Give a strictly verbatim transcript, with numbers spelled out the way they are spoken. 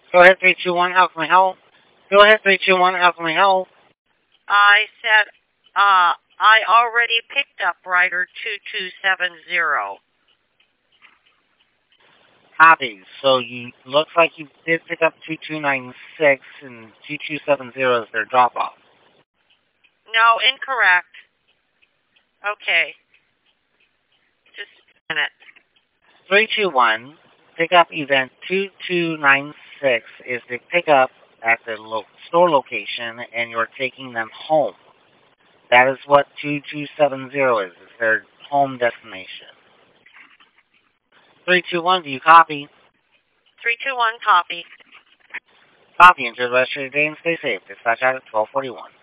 Go ahead, three two one, how can I help? Go ahead, three two one, how can I help? I said, uh, I already picked up rider two two seven zero. Copy. So you looks like you did pick up two two nine six and two two seven zero is their drop off. No, incorrect. Okay. Just a minute. three two one, pickup event two two nine six is the pickup at the lo- store location, and you're taking them home. That is what two two seven zero is. It's their home destination. three two one, do you copy? three two one, copy. Copy. Enjoy the rest of your day and stay safe. Dispatch out at twelve forty-one.